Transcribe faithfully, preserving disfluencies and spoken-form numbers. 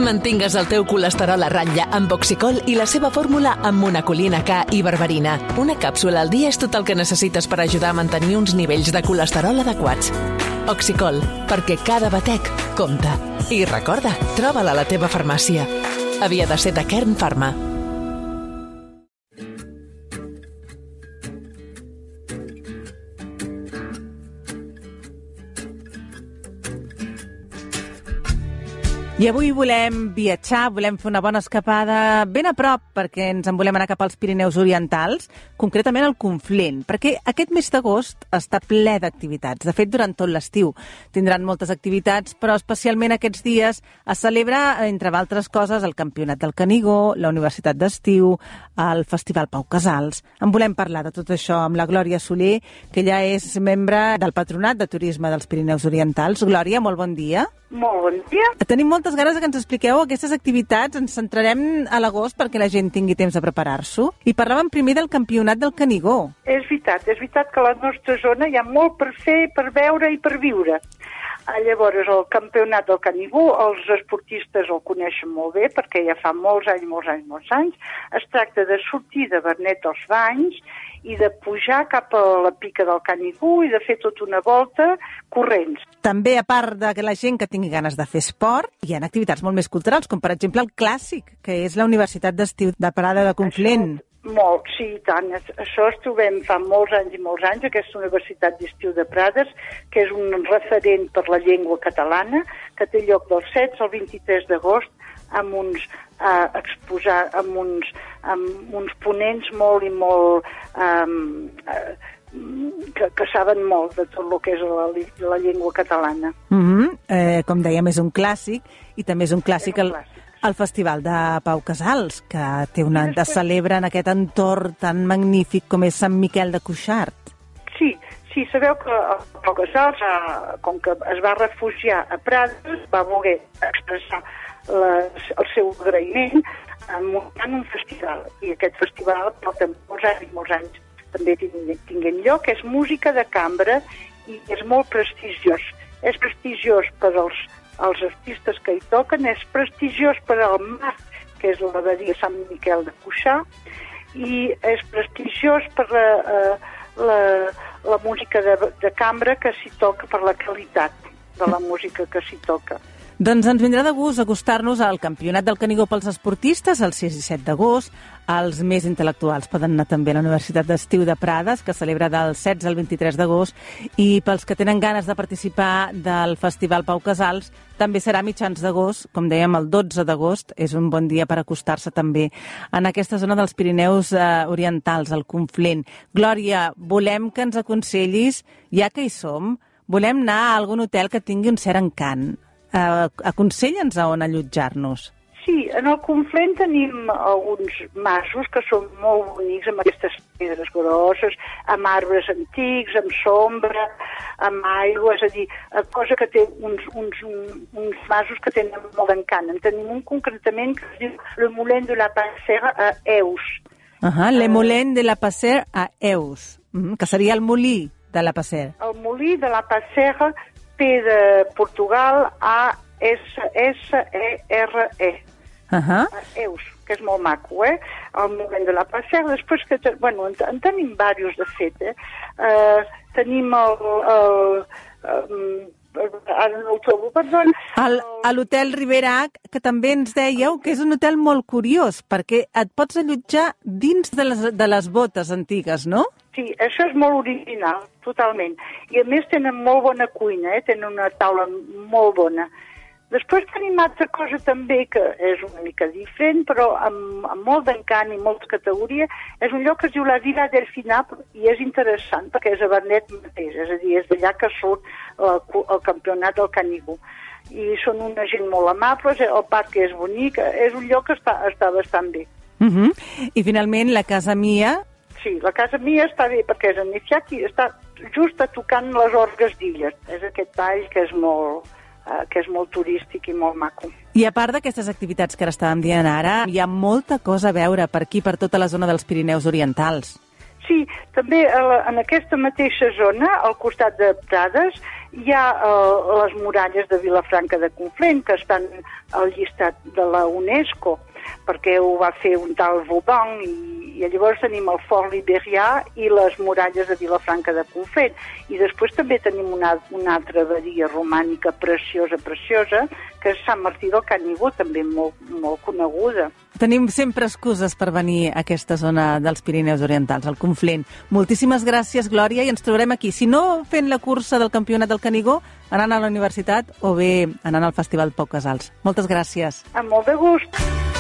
Mantingues el teu colesterol a ratlla amb Oxicol i la seva fórmula amb monacolina K i berberina. Una càpsula al dia és tot el que necessites per ajudar a mantenir uns nivells de colesterol adequats. Oxicol, perquè cada batec compta. I recorda, troba-la a la teva farmàcia. Havia de ser de Kern Pharma. I avui volem viatjar, volem fer una bona escapada ben a prop, perquè ens en volem anar cap als Pirineus Orientals, concretament al Conflent, perquè aquest mes d'agost està ple d'activitats. De fet, durant tot l'estiu tindran moltes activitats, però especialment aquests dies es celebra, entre altres coses, el Campionat del Canigó, la Universitat d'Estiu, el Festival Pau Casals. En volem parlar de tot això amb la Glòria Soler, que ja és membre del Patronat de Turisme dels Pirineus Orientals. Glòria, molt bon dia. Molt bon dia. Tenim moltes ganes que ens expliqueu aquestes activitats. Ens centrarem a l'agost perquè la gent tingui temps de preparar-s'ho. I parlàvem primer del Campionat del Canigó. És veritat, és veritat que a la nostra zona hi ha molt per fer, per veure i per viure. Llavors, el Campionat del Canigó, els esportistes el coneixen molt bé perquè ja fa molts anys, molts anys, molts anys. Es tracta de sortir de Vernet dels Banys i de pujar cap a la pica del Canigó i de fer tota una volta corrents. També, a part de que la gent que tingui ganes de fer esport, hi ha activitats molt més culturals, com per exemple el clàssic, que és la Universitat d'Estiu de Prada de Conflent. Això, molt, sí, i tant. Això es trobem fa molts anys i molts anys, aquesta Universitat d'Estiu de Prades, que és un referent per la llengua catalana, que té lloc del setze al vint-i-tres d'agost, amb uns eh, exposar, amb uns, amb uns ponents molt i molt um, eh, que, que saben molt de tot el que és la, la llengua catalana. Mm-hmm. eh, com dèiem, és un clàssic, i també és un clàssic, és un clàssic. El, el Festival de Pau Casals, que té una, de celebra en aquest entorn tan magnífic com és Sant Miquel de Cuixart. Sí, sí, sabeu que el Pau Casals, eh, com que es va refugiar a Prades, va voler expressar Les, el seu agraïment muntant un festival, i aquest festival porta molts anys, molts anys també tinguent lloc. És música de cambra i és molt prestigiós. És prestigiós per als, als artistes que hi toquen, és prestigiós per al mar, que és l'abadia Sant Miquel de Cuixart, i és prestigiós per la, la, la música de, de cambra que s'hi toca, per la qualitat de la música que s'hi toca. Doncs ens vindrà de gust acostar-nos al Campionat del Canigó pels esportistes el sis i set d'agost. Els més intel·lectuals poden anar també a la Universitat d'Estiu de Prades, que celebra del setze al vint-i-tres d'agost, i pels que tenen ganes de participar del Festival Pau Casals també serà a mitjans d'agost, com dèiem, el dotze d'agost. És un bon dia per acostar-se també en aquesta zona dels Pirineus eh, Orientals, al Conflent. Glòria, volem que ens aconsellis, ja que hi som, volem anar a algun hotel que tingui un cert encant. Uh, aconsella'ns a on allotjar-nos. Sí, en el Conflent tenim alguns masos que són molt bonics, amb aquestes pedres grosses, amb arbres antics, amb sombra, amb aigua, és a dir, cosa que té uns, uns, uns masos que tenen molt d'encant. En tenim un concretament que es diu Le Moulin de la Passera a Eus. Uh-huh, Le Moulin de la Passera a Eus, uh-huh, que seria el molí de la Passera. El molí de la Passera, P de Portugal, A S S E R E. Uh-huh. Eus, que és molt maco, eh? El Moulin de la Passera. Després que, bueno, en, en tenim diversos, de fet, eh? Uh, tenim el... el, el ara no ho trobo, perdó. A l'Hotel Ribera, que també ens dèieu que és un hotel molt curiós, perquè et pots allotjar dins de les, de les botes antigues, no? Sí, això és molt original, totalment. I a més tenen molt bona cuina, eh? Tenen una taula molt bona. Després tenim altra cosa també que és una mica diferent, però amb, amb molt d'encant i molta categoria. És un lloc que es diu la Vila Delfina i és interessant perquè és a Vernet mateix, és a dir, és d'allà que surt el, el Campionat del Canigó. I són una gent molt amable, el parc és bonic, és un lloc que està, està bastant bé. Uh-huh. I finalment la Casa Mia. Sí, la Casa Mia està bé perquè és iniciat i està just a tocant les Orgues d'Illes. És aquest ball que és molt... Uh, que és molt turístic i molt maco. I a part d'aquestes activitats que ara estàvem dient ara, hi ha molta cosa a veure per aquí, per tota la zona dels Pirineus Orientals. Sí, també en aquesta mateixa zona, al costat de Prades, hi ha uh, les muralles de Vilafranca de Conflent, que estan al llistat de la UNESCO, perquè ho va fer un tal Vauban, i, i llavors tenim el Fort Libérià i les muralles de Vilafranca de Conflent. I després també tenim una, una altra abadia romànica preciosa, preciosa, que és Sant Martí del Canigó, també molt, molt coneguda. Tenim sempre excuses per venir a aquesta zona dels Pirineus Orientals, al Conflent. Moltíssimes gràcies, Glòria, i ens trobarem aquí. Si no fent la cursa del Campionat del Canigó, anant a la universitat o bé anant al Festival Pau Casals. Moltes gràcies. Amb molt de gust.